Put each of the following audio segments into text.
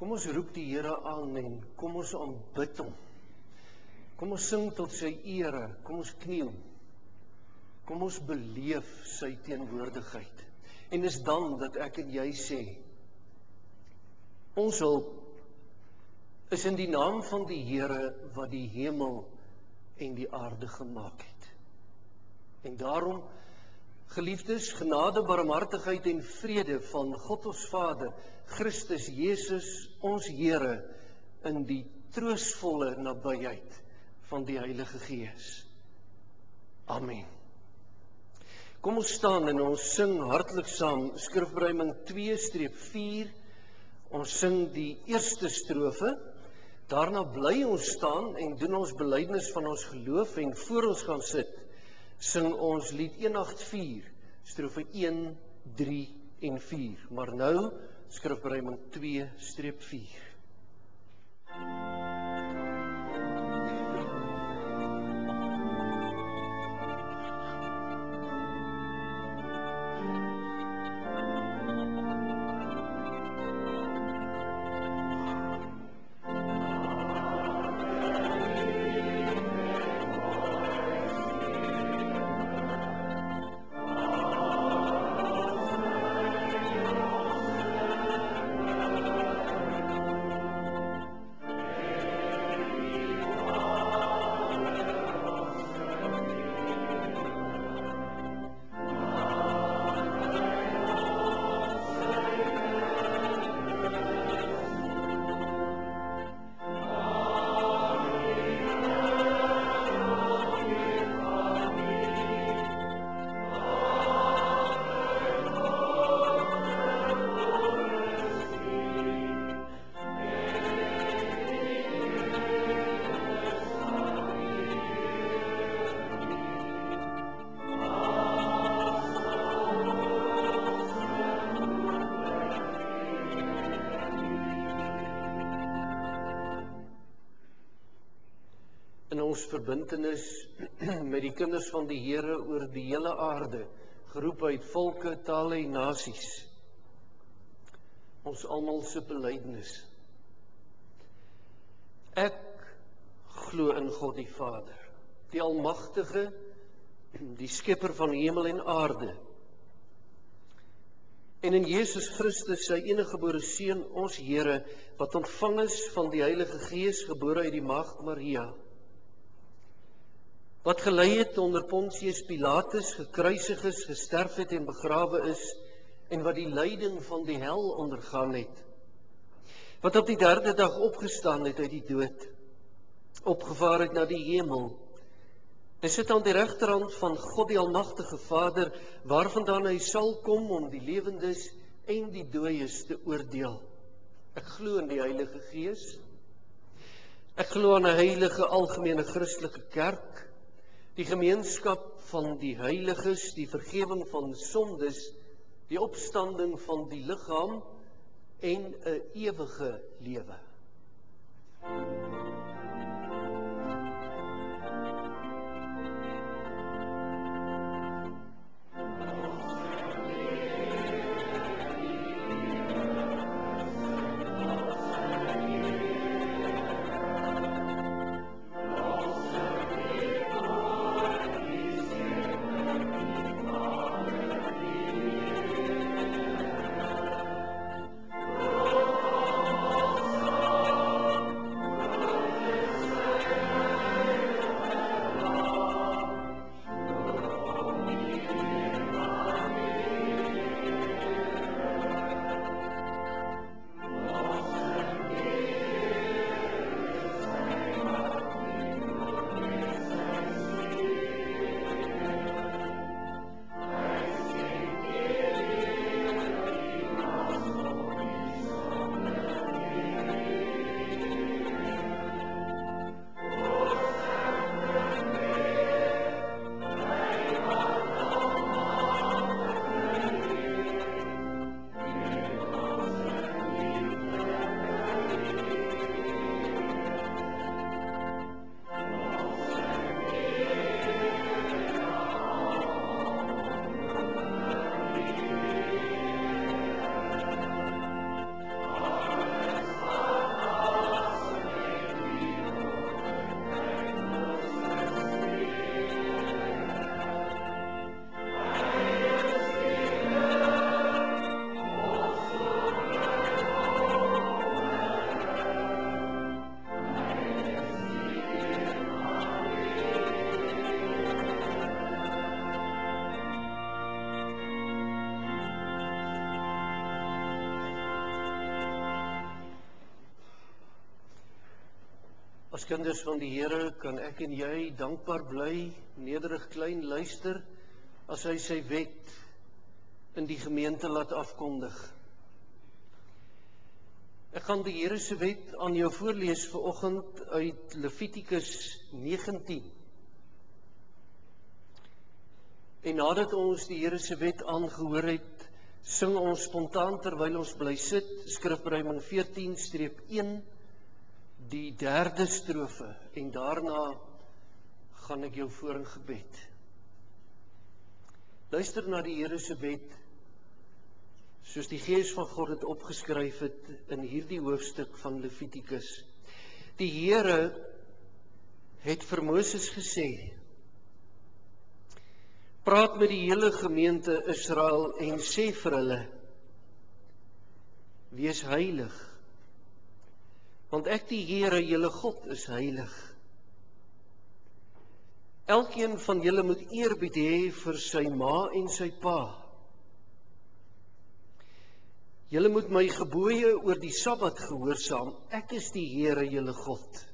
Kom ons roep die Here aan en kom ons aanbid hom. Kom ons sing tot sy ere, kom ons kniel. Kom ons beleef sy teenwoordigheid. En is dan dat ek en jy sê, ons hulp is in die naam van die Here wat die hemel en die aarde gemaak het. En daarom, geliefdes, genade, barmhartigheid en vrede van God ons Vader, Christus Jesus, ons Here, in die troostvolle nabyheid van die Heilige Gees. Amen. Kom ons staan en ons sing hartlik saam, Skrifberuiming 2-4, ons sing die eerste strofe, daarna bly ons staan en doen ons belydenis van ons geloof en voor ons gaan sit, sing ons lied 184, strofe 1, 3 en 4. Maar nou, Skrifberuiming 2-4. In ons verbintenis met die kinders van die Here oor die hele aarde, geroep uit volke, tale en nasies. Ons almal se belydenis. Ek glo in God die Vader, die Almagtige, die Skepper van hemel en aarde. En in Jesus Christus, sy eniggebore Seun, ons Here, wat ontvang is van die Heilige Gees, gebore uit die Maagd Maria, wat gelei het onder Pontius Pilatus, gekruisig is, gesterf het en begrawe is, en wat die lyding van die hel ondergaan het, wat op die 3de dag opgestaan het uit die dood, opgevaar het na die hemel, en sit aan die regterhand van God die Almagtige Vader, waarvandaan hy sal kom om die lewendes en die dooies te oordeel. Ek glo in die Heilige Gees, ek glo aan 'n heilige algemene Christelike kerk, die gemeenskap van die heiliges, die vergewing van sondes, die opstanding van die liggaam en 'n ewige lewe. As kinders van die Here kan ek en jy dankbaar bly, nederig klein luister, as hy sy wet in die gemeente laat afkondig. Ek gaan die Here se wet aan jou voorlees vanoggend uit Levitikus 19. En nadat ons die Here se wet aangehoor het, sing ons spontaan terwyl ons bly sit, skrifbreiding 14-1, die derde strofe, en daarna gaan ek jou voor in gebed. Luister na die Here se wet, soos die Gees van God het opgeskryf het in hierdie hoofstuk van Levitikus. Die Here het vir Moses gesê: praat met die hele gemeente Israel en sê vir hulle: wees heilig, want ek die Here, julle God, is heilig. Elkeen van julle moet eerbied hê vir sy ma en sy pa. Julle moet my gebooie oor die Sabbat gehoorsaam. Ek is die Here, julle God.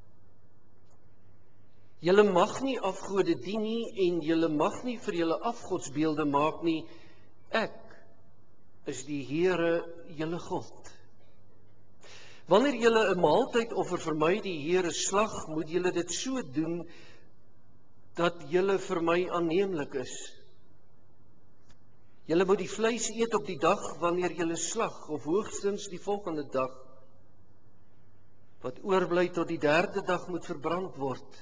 Julle mag nie afgode dien nie en julle mag nie vir julle afgodsbeelde maak nie. Ek is die Here, julle God. Wanneer julle 'n maaltyd offer vir my, die Here, slag, moet julle dit so doen dat julle vir my aanneemlik is. Julle moet die vleis eet op die dag wanneer julle slag, of hoogstens die volgende dag. Wat oorbly tot die derde dag moet verbrand word.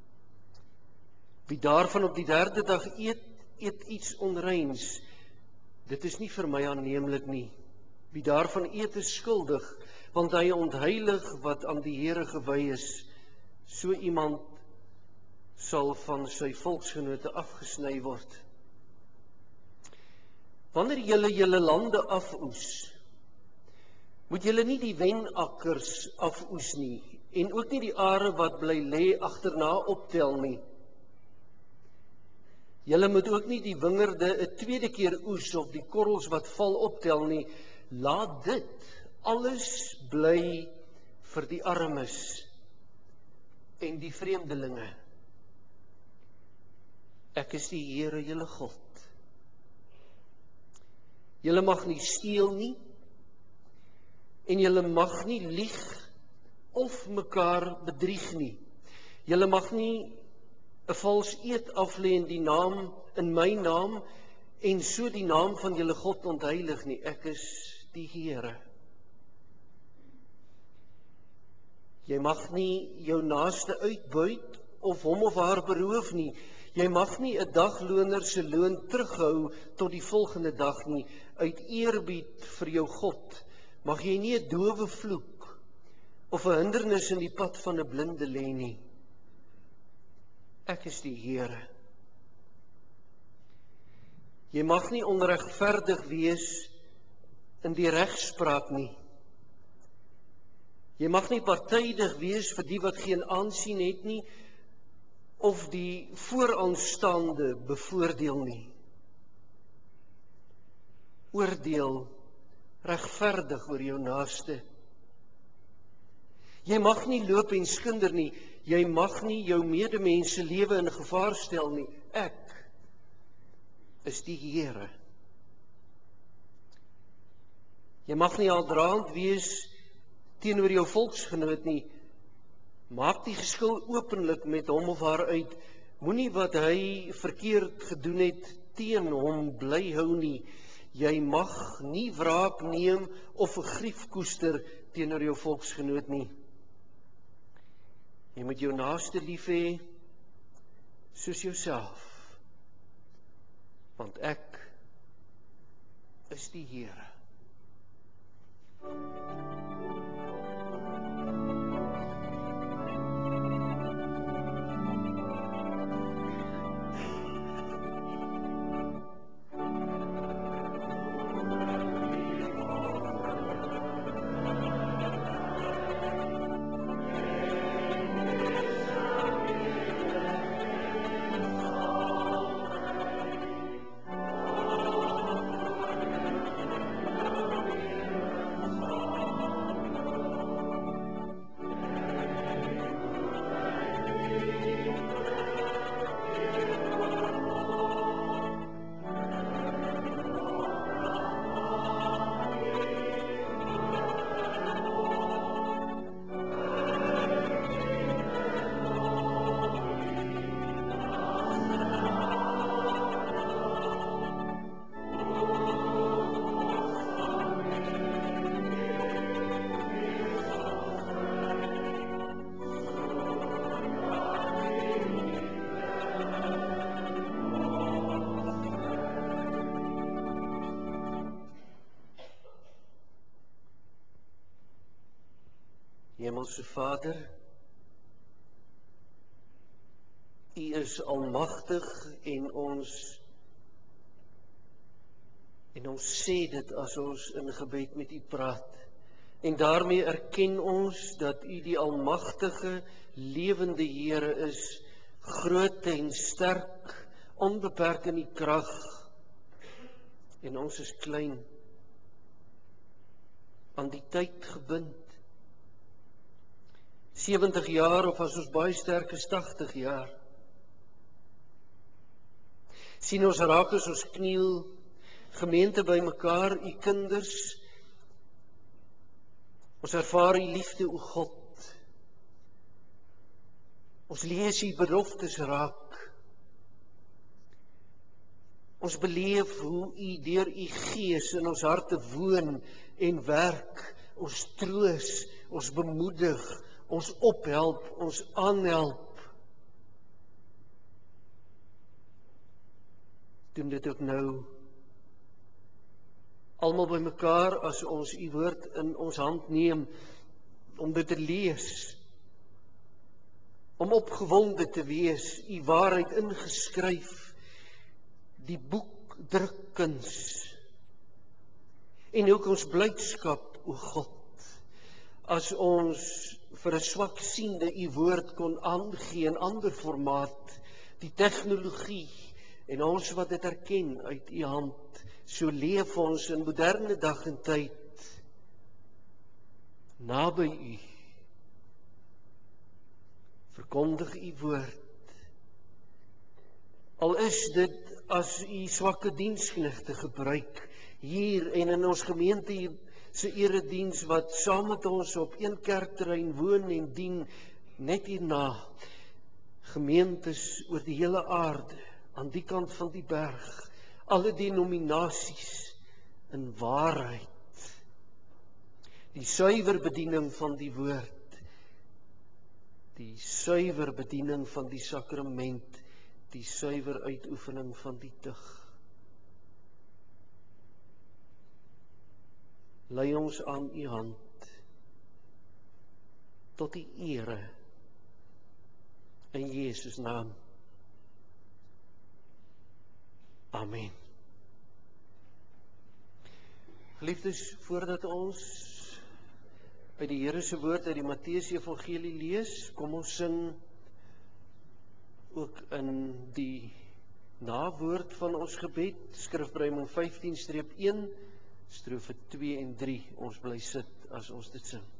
Wie daarvan op die derde dag eet, eet iets onreins. Dit is nie vir my aanneemlik nie. Wie daarvan eet is skuldig, want hy ontheilig wat aan die Here gewy is. So iemand sal van sy volksgenote afgesny word. Wanneer julle julle lande afoes, moet julle nie die wenakkers afoes nie, en ook nie die are wat bly lê agterna optel nie. Julle moet ook nie die wingerde 'n tweede keer oes of die korrels wat val optel nie. Laat dit alles bly vir die armes en die vreemdelinge. Ek is die Here, julle God. Julle mag nie steel nie, en julle mag nie lieg of mekaar bedrieg nie. Julle mag nie 'n vals eed aflê in my naam, en so die naam van julle God ontheilig nie. Ek is die Here. Jy mag nie jou naaste uitbuit of hom of haar beroof nie. Jy mag nie 'n dagloner se loon terughou tot die volgende dag nie. Uit eerbied vir jou God mag jy nie 'n dowe vloek of 'n hindernis in die pad van 'n blinde lê nie. Ek is die Here. Jy mag nie onregverdig wees in die regspraak nie. Jy mag nie partydig wees vir die wat geen aansien het nie, of die vooraanstaande bevoordeel nie. Oordeel regverdig oor jou naaste. Jy mag nie loop en skinder nie. Jy mag nie jou medemense lewe in gevaar stel nie. Ek is die Here. Jy mag nie aldraand wees teenoor jou volksgenoot nie. Maak die geskil openlik met hom of haar uit. Moenie wat hy verkeerd gedoen het teen hom bly hou nie. Jy mag nie wraak neem of 'n grief koester teenoor jou volksgenoot nie. Jy moet jou naaste lief hê soos jouself, want ek is die Here. Hemelse Vader, U is almagtig en ons sê dit as ons in gebed met U praat. En daarmee erken ons dat U die almagtige, lewende Here is, groot en sterk, onbeperk in die krag, en ons is klein, aan die tyd gebind. 70 jaar, of as ons baie sterk is, 80 jaar. Sien ons raak as ons kniel, gemeente by mekaar, U kinders. Ons ervaar U liefde, o God. Ons lees U beloftes raak. Ons beleef hoe U deur U Gees in ons harte woon en werk, ons troos, ons bemoedig, ons ophelp, ons aanhelp. Doen dit ook nou. Almal by mekaar as ons U woord in ons hand neem, om dit te lees, om opgewonde te wees, U waarheid ingeskryf, die boek drukkuns, en ook ons blydskap, o God, as ons vir 'n swakziende U woord kon aangee in ander formaat, die tegnologie, en ons wat dit erken uit U hand, so leef ons in moderne dag en tyd, naby U, verkondig U woord, al is dit as U swakke diensknegte gebruik, hier en in ons gemeente se erediens, wat saam met ons op een kerkterrein woon en dien, net hierna, gemeentes oor die hele aarde, aan die kant van die berg, alle denominasies, in waarheid, die suiwer bediening van die woord, die suiwer bediening van die sakrament, die suiwer uitoefening van die tug. Lei ons aan U hand, tot die ere, in Jesus naam. Amen. Geliefdes, voordat ons uit die Here se woord uit die Matteus Evangelie lees, kom ons sing ook in die nawoord van ons gebed, skrifbreiming 15-1, strofe 2 en 3. Ons bly sit as ons dit sing.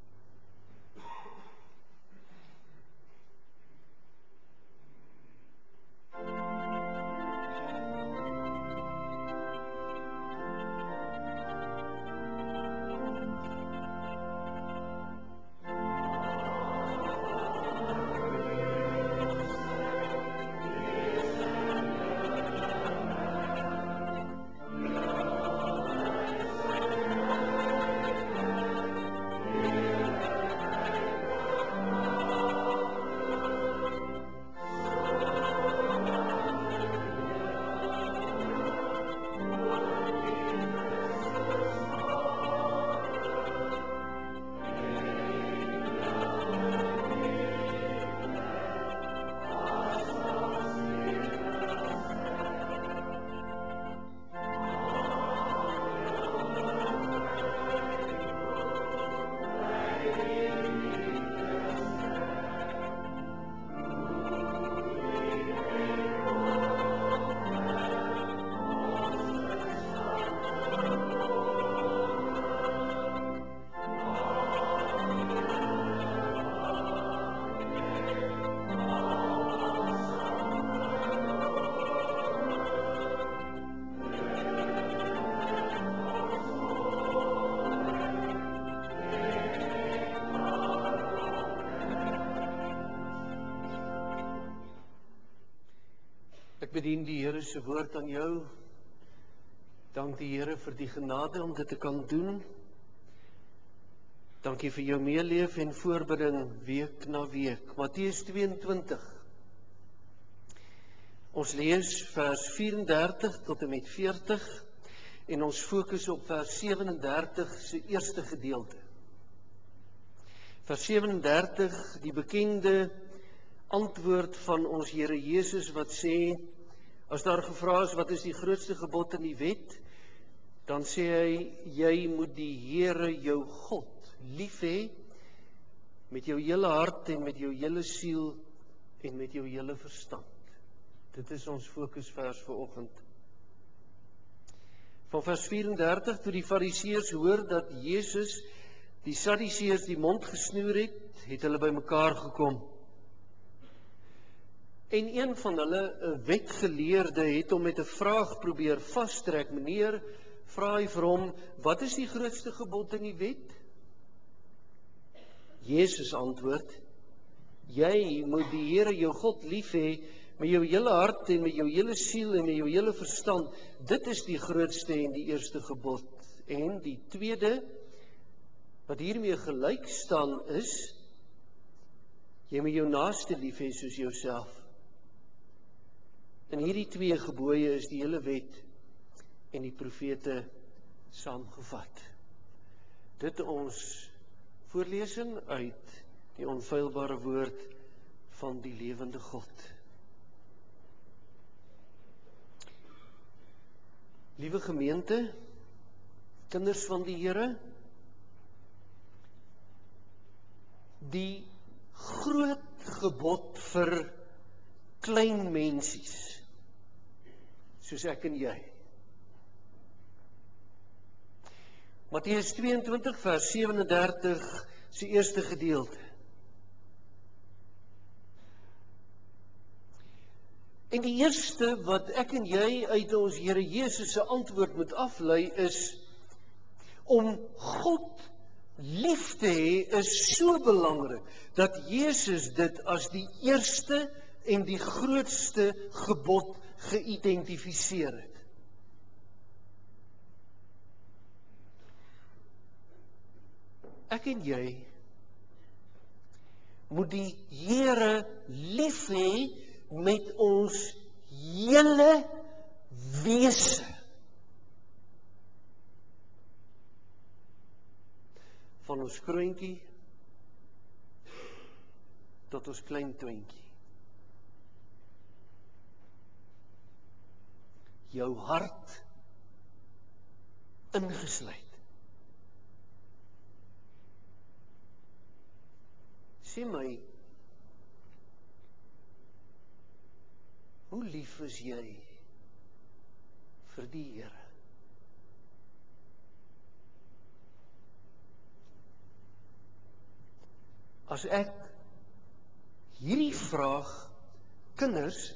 Ek bedien die Here se woord aan jou. Dank die Here vir die genade om dit te kan doen. Dankie vir jou meeleef en voorbidding week na week. Matteus 22. Ons lees vers 34 tot en met 40 en ons fokus op vers 37 se eerste gedeelte. Vers 37, die bekende antwoord van ons Here Jesus wat sê, as daar gevra is wat is die grootste gebod in die wet, dan sê hy, jy moet die Here jou God lief hê met jou hele hart en met jou hele siel en met jou hele verstand. Dit is ons fokusvers vir oggend. Van vers 34, toe die Fariseërs hoor dat Jesus die Sadduseërs die mond gesnoer het, het hulle bymekaar gekom. En een van hulle, 'n wetgeleerde, het hom met 'n vraag probeer vastrek. Meneer, vra hy vir hom, wat is die grootste gebod in die wet? Jesus antwoord, jy moet die Here jou God lief hê met jou hele hart en met jou hele siel en met jou hele verstand. Dit is die grootste en die eerste gebod. En die tweede, wat hiermee gelyk staan is, jy moet jou naaste lief hê soos jouself. En hierdie twee gebooie is die hele wet en die profete saamgevat. Dit ons voorlesing uit die onfeilbare woord van die lewende God. Liewe gemeente, kinders van die Here, die groot gebod vir klein mensies, soos ek en jy. Matteus 22 vers 37 se eerste gedeelte. En die eerste wat ek en jy uit ons Here Jesus se antwoord moet aflei is, om God lief te hê is so belangrik, dat Jesus dit as die eerste en die grootste gebod geïdentifiseer het. Ek en jy moet die Here lief hê met ons hele wese. Van ons kroontjie tot ons klein tweentjie. Jou hart ingesluit. Sê my, hoe lief is jy vir die Here? As ek hierdie vraag kinders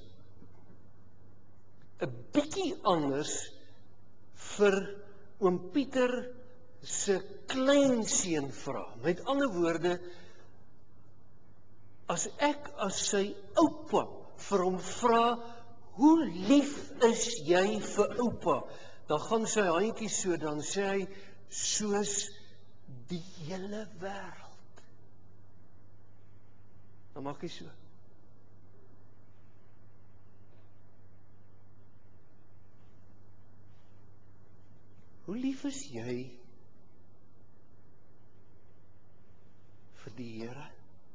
'n bietjie anders vir oom Pieter se kleinseun vra, met ander woorde, as ek as sy oupa vir hom vra, hoe lief is jy vir oupa? Dan gaan sy handjie so, dan sê hy, soos die hele wêreld. Dan maak hy so. Hoe lief is jy vir die Here?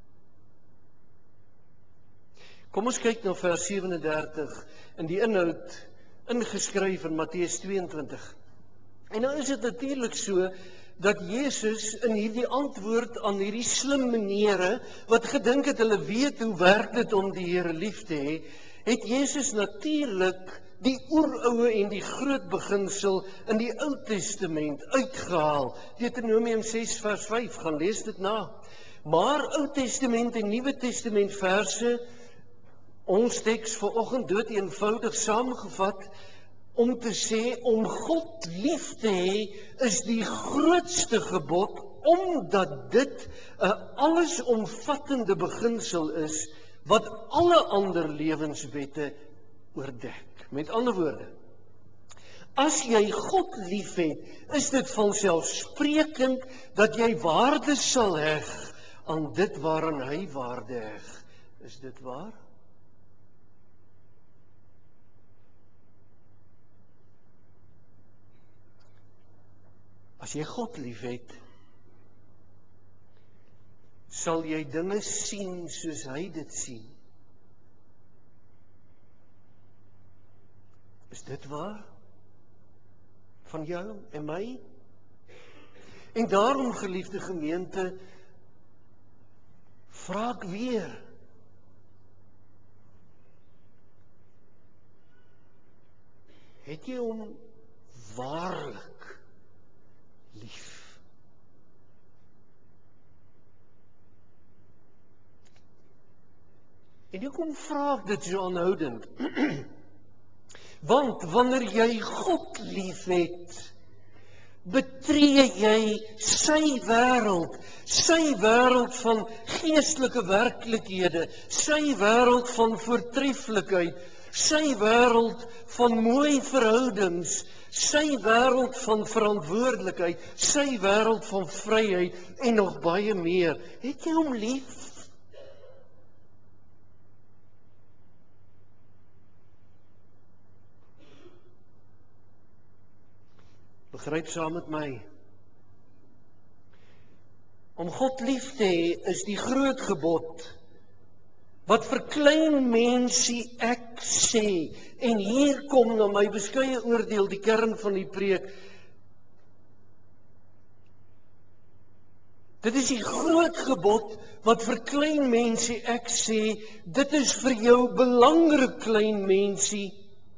Kom ons kyk na vers 37 in die inhoud ingeskryf in Matteus 22. En nou is dit natuurlik so dat Jesus in hierdie antwoord aan hierdie slim menere wat gedink het hulle weet hoe werk dit om die Here lief te hê, het Jesus natuurlik die oeroue en die groot beginsel in die Ou Testament uitgehaal. Deuteronomium 6 vers 5, gaan lees dit na. Maar Ou Testament en Nuwe Testament verse, ons teks vanoggend dood eenvoudig saamgevat, om te sê, om God lief te hê, is die grootste gebod, omdat dit 'n allesomvattende beginsel is, wat alle ander lewenswette oordek. Met ander woorde, as jy God liefhet, is dit vanselfsprekend dat jy waarde sal heg aan dit waaraan hy waarde heg. Is dit waar? As jy God liefhet, sal jy dinge sien soos hy dit sien. Is dit waar? Van jou en my? En daarom, geliefde gemeente, vra ek weer, het jy hom waarlik lief? En hoekom vra ek dit so aanhoudend? Want wanneer jy God liefhet, betree jy sy wêreld van geestelike werklikhede, sy wêreld van voortreffelikheid, sy wêreld van mooi verhoudings, sy wêreld van verantwoordelikheid, sy wêreld van vryheid en nog baie meer. Het jy hom lief? Begryp saam met my. Om God lief te hê is die groot gebod wat vir klein mensie ek sê. En hier kom na my beskeie oordeel die kern van die preek. Dit is die groot gebod wat vir klein mensie ek sê. Dit is vir jou belangrik, klein mensie.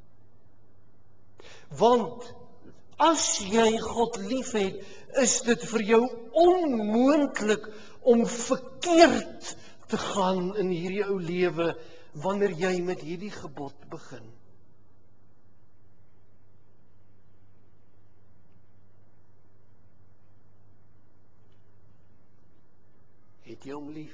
Want as jy God liefhet, is dit vir jou onmoontlik om verkeerd te gaan in hierdie ou lewe wanneer jy met hierdie gebod begin. Het jy hom lief?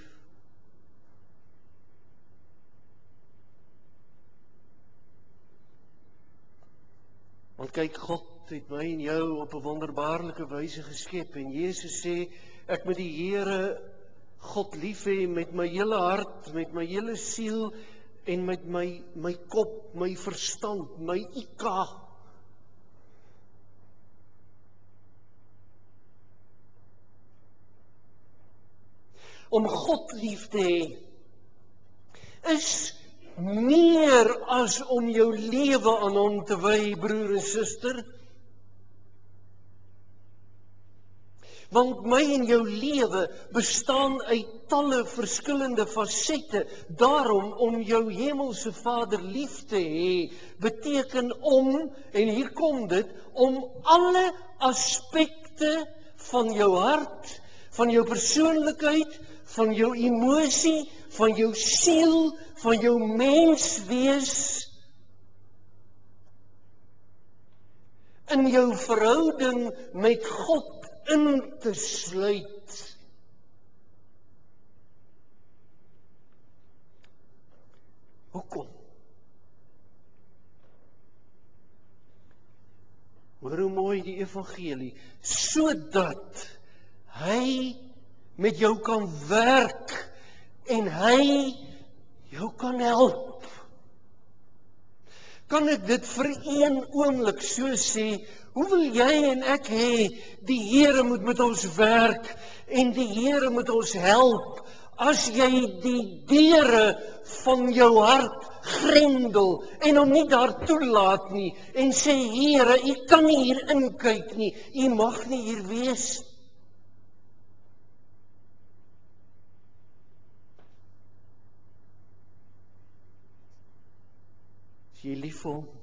Want kyk, God het my en jou op 'n wonderbaarlike wyse geskep en Jesus sê, ek moet die Here God lief hê met my hele hart, met my hele siel en met my kop, my verstand, my IQ. Om God lief te hê is meer as om jou lewe aan hom te wy, broer en suster. Want my en jou lewe bestaan uit talle verskillende fasette. Daarom, om jou hemelse Vader lief te hê, beteken om, en hier kom dit, om alle aspekte van jou hart, van jou persoonlikheid, van jou emosie, van jou siel, van jou menswees, in jou verhouding met God in te sluit. Hoekom? Hoor hoe mooi die evangelie, sodat hy met jou kan werk en hy jou kan help. Kan ek dit vir een oomblik so sê? Hoe wil jy en ek hê die Here moet met ons werk en die Here moet ons help as jy die deure van jou hart grendel en hom nie daar toelaat nie en sê, Here, U kan nie hier inkyk nie, U mag nie hier wees. Is jy lief vir hom?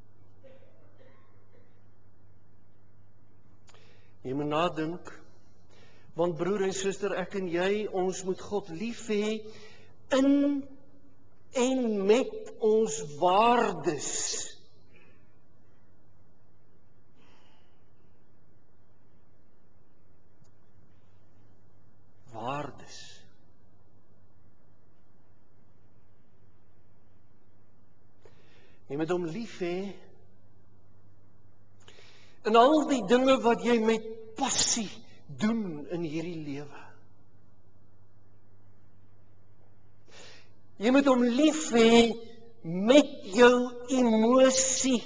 Jy moet nadink, want broer en suster, ek en jy, ons moet God lief hê in en met ons waardes. Waardes. Jy moet hom lief hê in al die dinge wat jy met passie doen in hierdie lewe. Jy moet hom lief hê met jou emosie.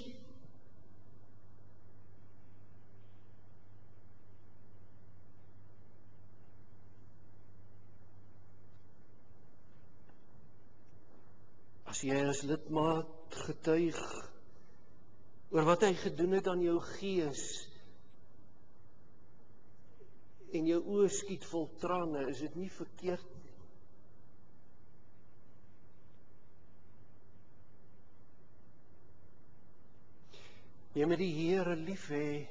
As jy as lidmaat getuig oor wat hy gedoen het aan jou gees en jou oë skiet vol trane, is dit nie verkeerd nie. Jy moet die Here lief hê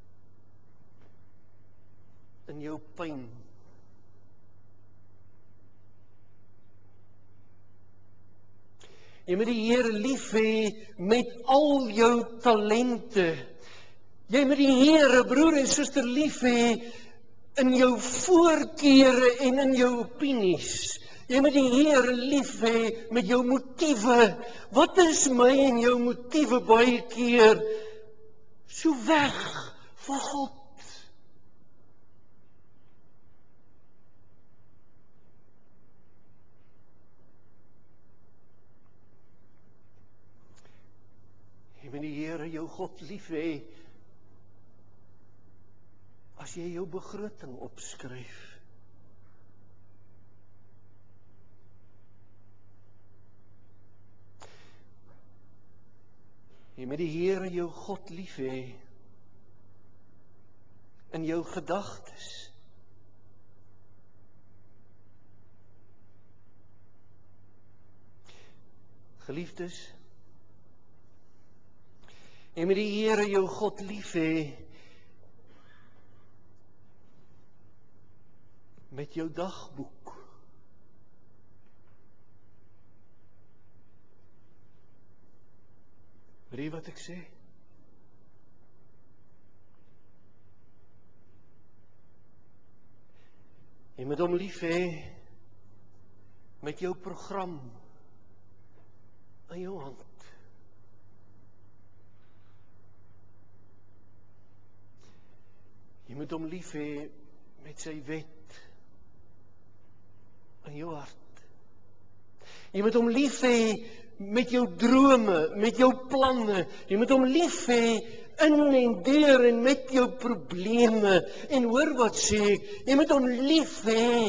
in jou pyn. Jy moet die Here lief hê met al jou talente. Jy moet die Here, broer en suster, lief hê in jou voorkeure en in jou opinies. Jy moet die Here lief hê met jou motiewe. Wat is my en jou motiewe baie keer? So weg van God. Jy moet die Here jou God lief hê as jy jou begroting opskryf. Jy moet die Here jou God lief hê in jou gedagtes. Geliefdes, jy moet die Here jou God lief hê met jou dagboek. Hoor jy wat ek sê? Jy moet hom lief hê met jou program in jou hand. Jy moet hom lief hê met sy wet in jou hart. Jy moet hom lief hê met jou drome, met jou planne. Jy moet hom lief hê in en deur en met jou probleme. En hoor wat sê ek, jy moet hom lief hê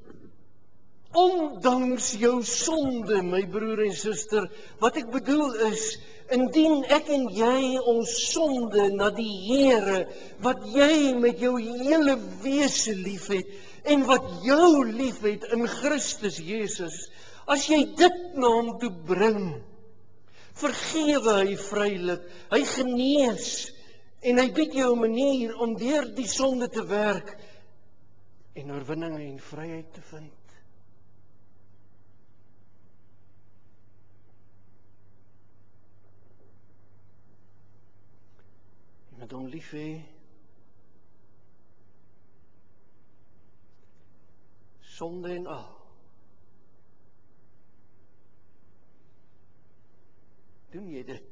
ondanks jou sonde, my broer en suster. Wat ek bedoel is, indien ek en jy ons sonde na die Here, wat jy met jou hele wese liefhet en wat jou liefhet in Christus Jesus, as jy dit na hom toe bring, vergewe hy vrylik, hy genees en hy bied jou 'n manier om deur die sonde te werk en oorwinning en vryheid te vind. Jy moet hom lief hê sonde en al. Doen jy dit?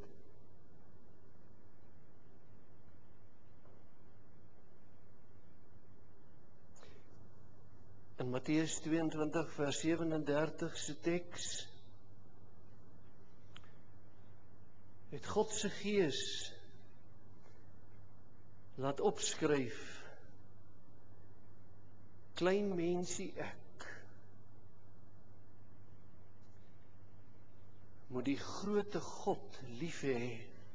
In Matteus 22 vers 37 se teks het God se Gees laat opskryf, klein mensie ek moet die groote God lief hê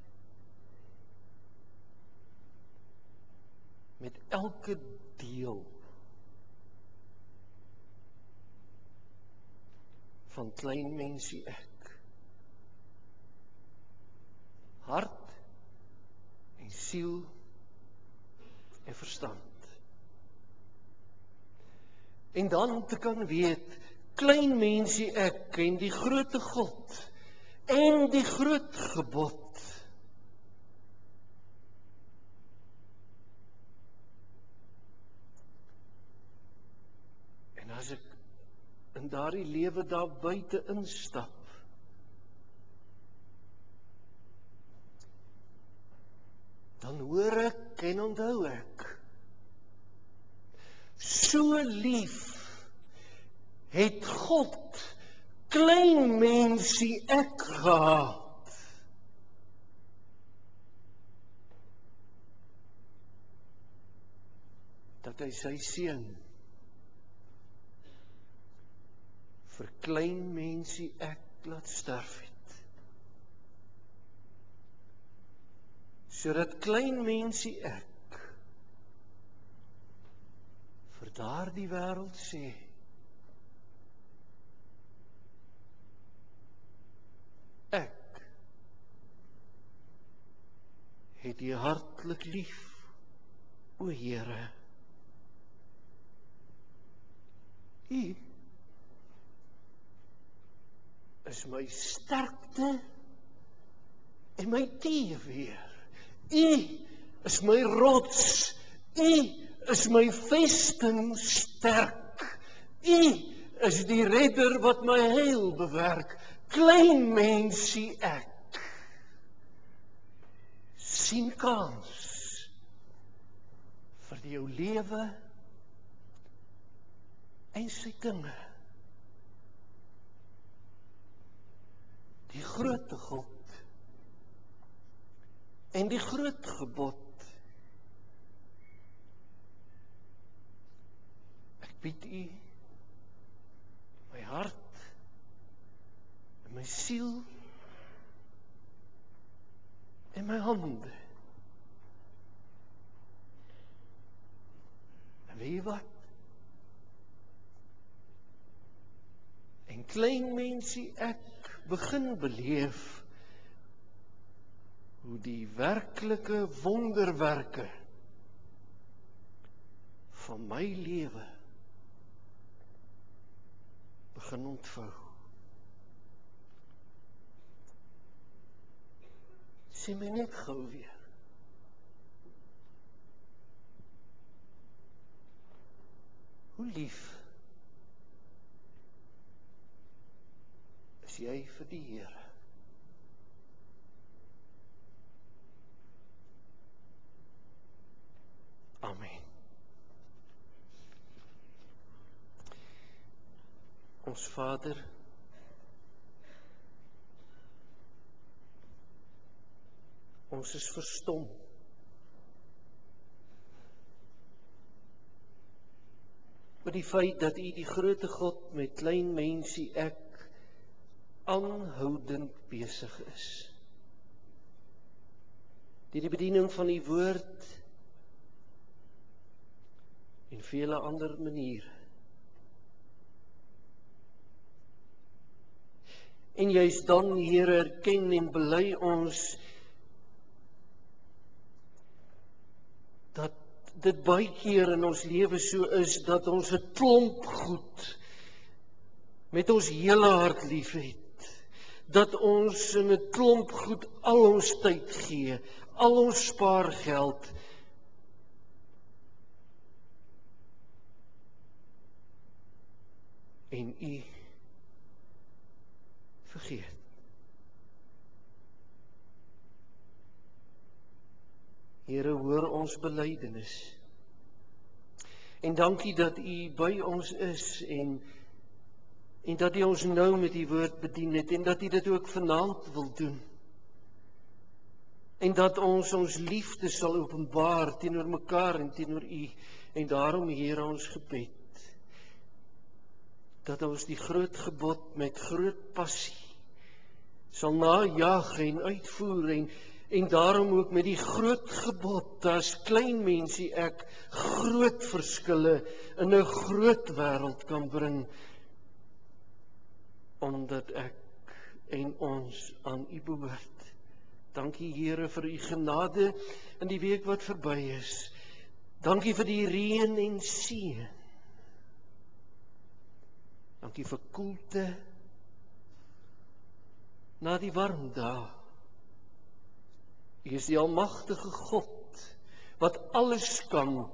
met elke deel van klein mensie ek. Hart en siel en verstand. En dan te kan weet, klein mensie ek en die groote God en die groot gebod. En as ek in daardie lewe daar buite instap, dan hoor ek en onthou ek, so lief het God klein mensie ek gehad, dat hy sy seun vir klein mensie ek laat sterf het. Sodat klein mensie ek vir daardie wêreld sê, ek het U hartlik lief, o Here. U is my sterkte en my teëweer. U is my rots. U is my vesting sterk. U is die redder wat my heil bewerk. Klein mensie ek sien kans vir jou lewe en sy dinge. Die groot God en die groot gebod. Ek bied U my hart en my siel en my hande. En weet jy wat? En klein mensie ek begin beleef hoe die werklike wonderwerke van my lewe begin ontvou. Sê my net gou weer. Hoe lief is jy vir die Here? Amen. Ons Vader, ons is verstom. Met die feit dat U die groote God met klein mensie ek aanhoudend besig is. Deur die bediening van U woord en vele ander maniere. En juist dan, Here, erken en bely ons dat dit baie keer in ons lewe so is dat ons 'n klomp goed met ons hele hart liefhet. Dat ons in 'n klomp goed al ons tyd gee, al ons spaargeld. En U vergeet. Here, hoor ons belydenis. En dankie dat U by ons is en dat U ons nou met U woord bedien het en dat U dit ook vanaand wil doen. En dat ons liefde sal openbaar teenoor mekaar en teenoor U. En daarom, Here, ons gebed dat ons die groot gebod met groot passie sal najag en uitvoer en daarom ook met die groot gebod as klein mensie ek groot verskille in 'n groot wêreld kan bring, omdat ek en ons aan U behoort. Dankie, Here, vir U genade in die week wat verby is. Dankie vir die reën en seën. Dankie vir koelte na die warm dae. U is die almagtige God wat alles kan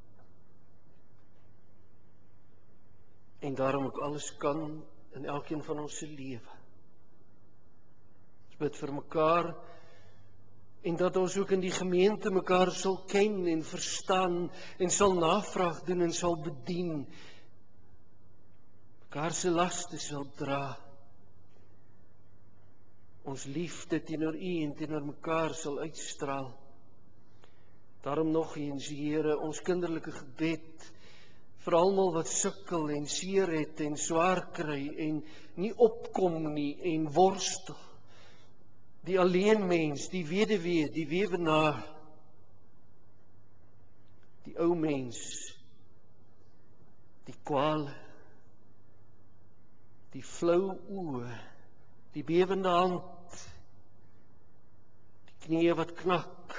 en daarom ook alles kan in elkeen van ons se lewe. Ons bid vir mekaar en dat ons ook in die gemeente mekaar sal ken en verstaan en sal navraag doen en sal bedien. Mekaar se laste sal dra. Ons liefde teenoor U en teenoor mekaar sal uitstraal. Daarom nog eens, Here, ons kinderlike gebed vir almal wat sukkel en seer het en swaar kry en nie opkom nie en worstel. Die alleen mens, die weduwee, die weewenaar, die ou mens, die kwale, die flou oë, die bewende hand, die knieë wat knak,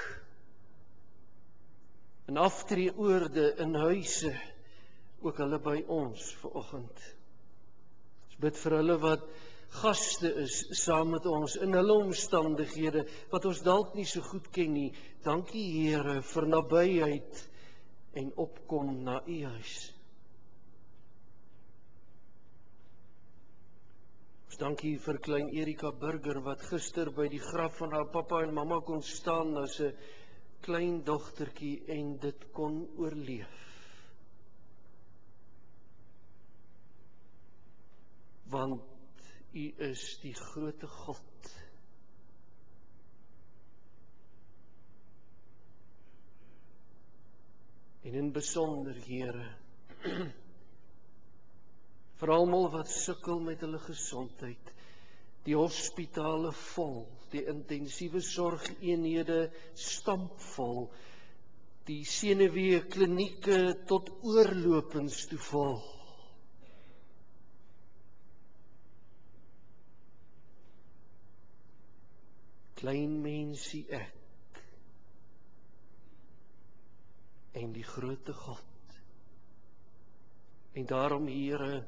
en aftreeoorde in huise, ook hulle by ons vanoggend. Ons bid vir hulle wat gaste is saam met ons in hulle omstandighede wat ons dalk nie so goed ken nie. Dankie Here vir nabyheid en opkom na U huis. Ons dankie vir klein Erika Burger wat gister by die graf van haar pappa en mamma kon staan as 'n klein dogtertjie en dit kon oorleef. Want U is die groote God. En in besonder, Here, vir almal wat sukkel met hulle gesondheid, die hospitale vol, die intensiewe sorgeenhede stampvol, die senuwee klinieke tot oorlopends toe vol. Klein mensie ek en die groote God. En daarom, Here,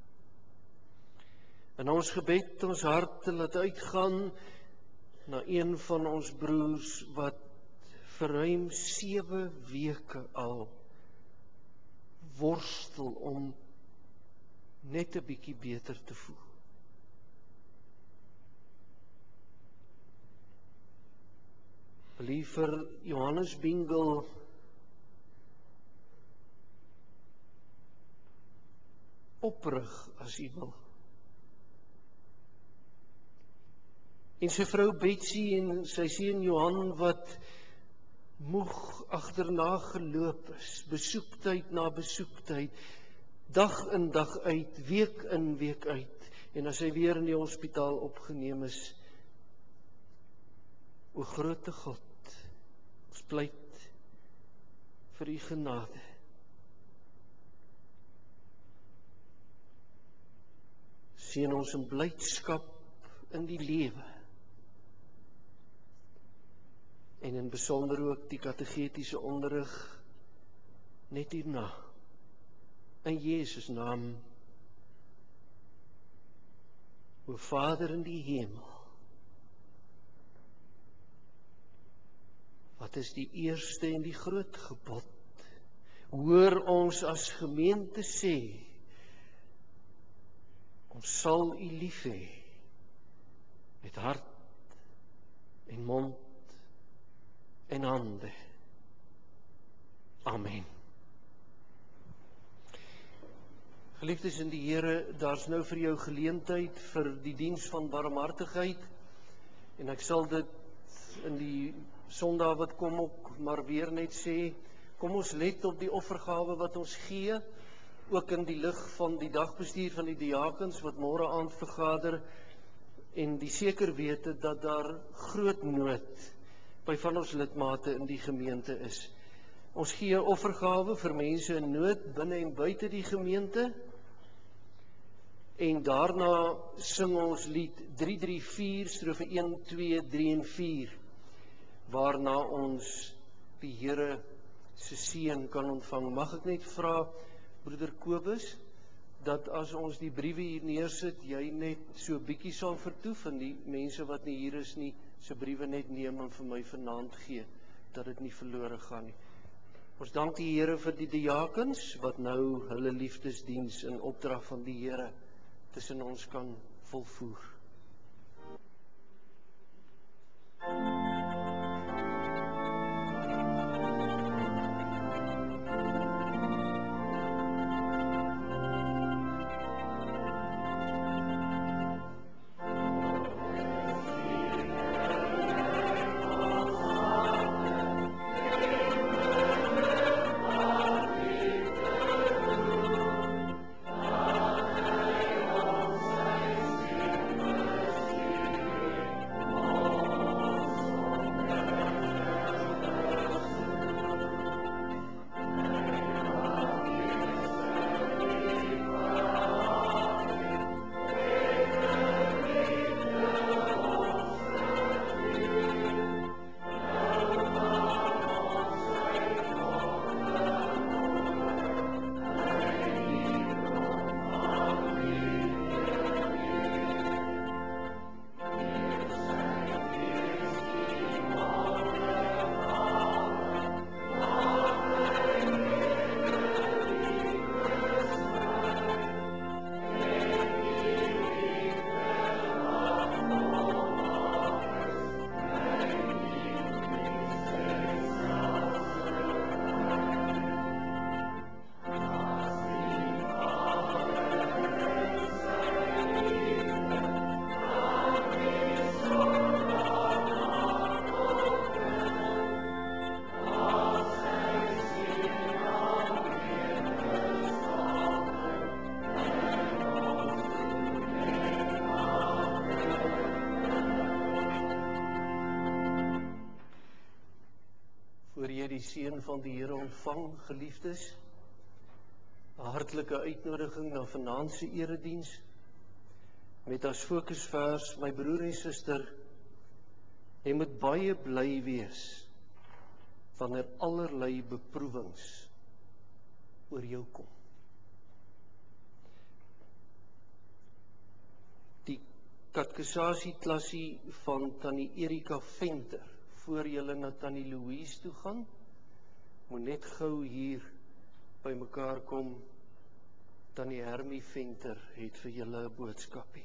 in ons gebed ons harte laat uitgaan na een van ons broers wat vir ruim 7 weke al worstel om net 'n bietjie beter te voel. Wil vir Johannes Bingel oprig as U wil. En sy vrou Betsy en sy seun Johan wat moeg agterna geloop is, besoektyd na besoektyd, dag in dag uit, week in week uit, en as hy weer in die hospitaal opgeneem is, o groote God, ons pleit vir U genade. Seën ons in blydskap in die lewe. En in besonder ook die kategetiese onderrig net hierna. In Jesus naam. O Vader in die hemel. Wat is die eerste en die groot gebod? Hoor ons as gemeente sê, ons sal U lief hê met hart en mond en hande. Amen. Geliefdes in die Here, daar's nou vir jou geleentheid vir die diens van barmhartigheid, en ek sal dit in die Sondag wat kom ook maar weer net sê, kom ons let op die offergawe wat ons gee, ook in die lig van die dagbestuur van die diakens wat môre aand vergader, en die seker wete dat daar groot nood by van ons lidmate in die gemeente is. Ons gee offergawe vir mense in nood binne en buite die gemeente, en daarna sing ons lied 334, strofe 1, 2, 3 en 4, waarna ons die Here se seën kan ontvang. Mag ek net vra, broeder Kobus, dat as ons die briewe hier neersit, jy net so bietjie sal vertoef, en die mense wat nie hier is nie, se briewe net neem en vir my vanaand gee, dat dit nie verlore gaan nie. Ons dank die Here vir die diakens, wat nou hulle liefdesdiens in opdrag van die Here tussen ons kan volvoer. seën van die Here ontvang, geliefdes. 'n Hartlike uitnodiging na vanaand se erediens met as fokusvers, my broer en suster, jy moet baie bly wees wanneer allerlei beproewings oor jou kom. Die katekisasieklasie van Tannie Erika Venter, voor julle na Tannie Louise toe gaan, moet net gou hier by mekaar kom. Tannie Hermie Venter het vir julle 'n boodskapie.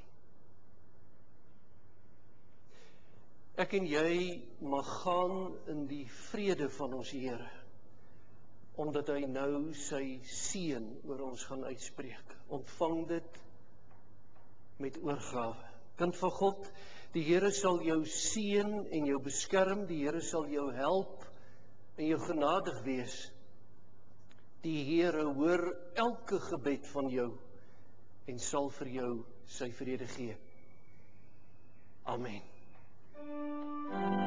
Ek en jy mag gaan in die vrede van ons Here, omdat hy nou sy seën oor ons gaan uitspreek. Ontvang dit met oorgawe. Kind van God, die Here sal jou seën en jou beskerm, die Here sal jou help en jou genadig wees. Die Here hoor elke gebed van jou en sal vir jou sy vrede gee. Amen.